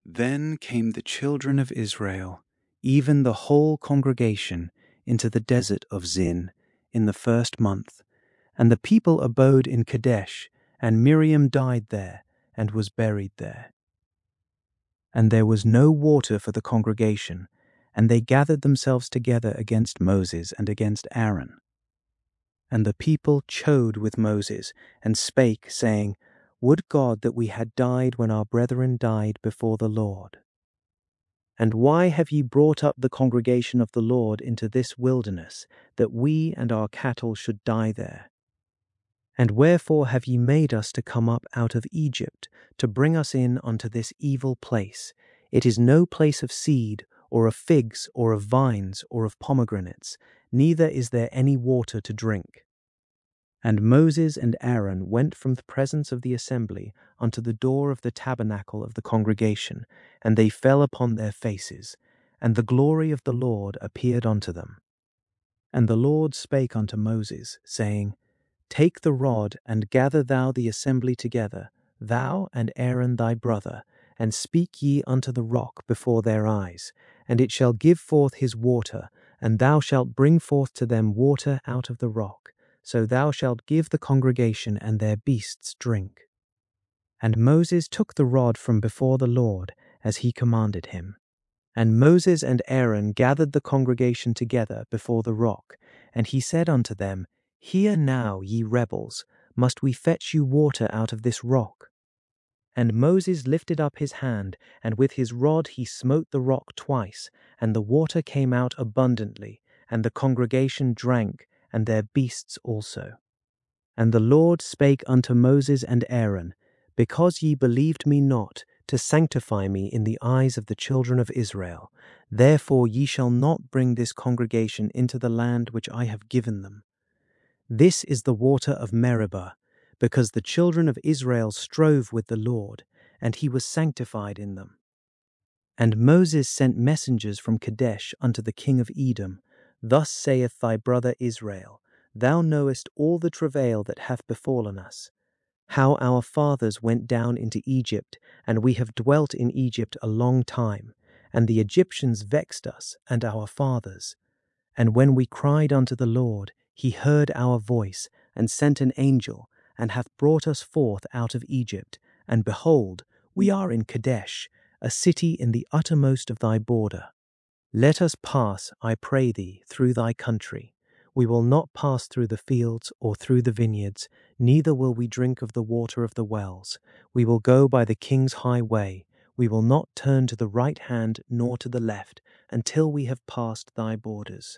Then came the children of Israel, even the whole congregation, into the desert of Zin in the 1st month. And the people abode in Kadesh, and Miriam died there, and was buried there. And there was no water for the congregation, and they gathered themselves together against Moses and against Aaron. And the people chode with Moses, and spake, saying, Would God that we had died when our brethren died before the Lord. And why have ye brought up the congregation of the Lord into this wilderness, that we and our cattle should die there? And wherefore have ye made us to come up out of Egypt, to bring us in unto this evil place? It is no place of seed, or of figs, or of vines, or of pomegranates, neither is there any water to drink. And Moses and Aaron went from the presence of the assembly unto the door of the tabernacle of the congregation, and they fell upon their faces, and the glory of the Lord appeared unto them. And the Lord spake unto Moses, saying, Take the rod, and gather thou the assembly together, thou and Aaron thy brother, and speak ye unto the rock before their eyes, and it shall give forth his water, and thou shalt bring forth to them water out of the rock. So thou shalt give the congregation and their beasts drink. And Moses took the rod from before the Lord, as he commanded him. And Moses and Aaron gathered the congregation together before the rock, and he said unto them, Hear now, ye rebels, must we fetch you water out of this rock? And Moses lifted up his hand, and with his rod he smote the rock twice, and the water came out abundantly, and the congregation drank, and their beasts also. And the Lord spake unto Moses and Aaron, Because ye believed me not, to sanctify me in the eyes of the children of Israel, therefore ye shall not bring this congregation into the land which I have given them. This is the water of Meribah, because the children of Israel strove with the Lord, and he was sanctified in them. And Moses sent messengers from Kadesh unto the king of Edom, Thus saith thy brother Israel, Thou knowest all the travail that hath befallen us, how our fathers went down into Egypt, and we have dwelt in Egypt a long time, and the Egyptians vexed us and our fathers. And when we cried unto the Lord, he heard our voice, and sent an angel, and hath brought us forth out of Egypt. And behold, we are in Kadesh, a city in the uttermost of thy border. Let us pass, I pray thee, through thy country. We will not pass through the fields or through the vineyards, neither will we drink of the water of the wells. We will go by the king's highway. We will not turn to the right hand nor to the left, until we have passed thy borders.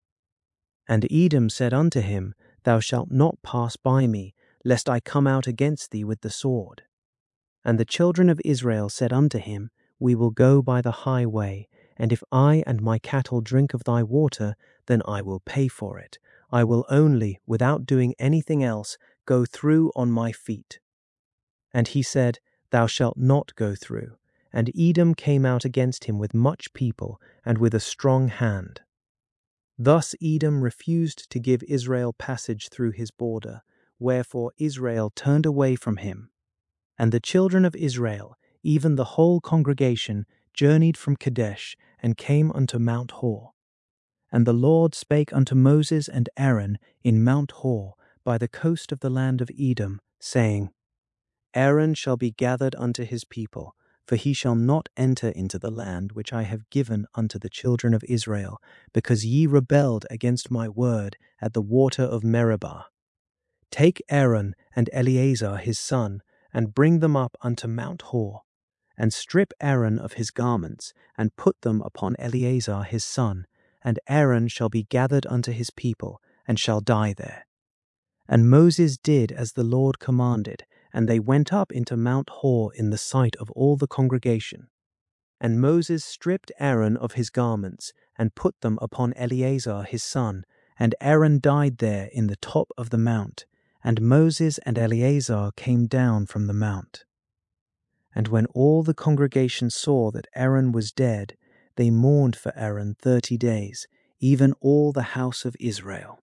And Edom said unto him, Thou shalt not pass by me, lest I come out against thee with the sword. And the children of Israel said unto him, We will go by the highway, and if I and my cattle drink of thy water, then I will pay for it. I will only, without doing anything else, go through on my feet. And he said, Thou shalt not go through. And Edom came out against him with much people, and with a strong hand. Thus Edom refused to give Israel passage through his border, wherefore Israel turned away from him. And the children of Israel, even the whole congregation, journeyed from Kadesh, and came unto Mount Hor. And the Lord spake unto Moses and Aaron in Mount Hor, by the coast of the land of Edom, saying, Aaron shall be gathered unto his people, for he shall not enter into the land which I have given unto the children of Israel, because ye rebelled against my word at the water of Meribah. Take Aaron and Eleazar his son, and bring them up unto Mount Hor, and strip Aaron of his garments, and put them upon Eleazar his son, and Aaron shall be gathered unto his people, and shall die there. And Moses did as the Lord commanded, and they went up into Mount Hor in the sight of all the congregation. And Moses stripped Aaron of his garments, and put them upon Eleazar his son, and Aaron died there in the top of the mount, and Moses and Eleazar came down from the mount. And when all the congregation saw that Aaron was dead, they mourned for Aaron 30 days, even all the house of Israel.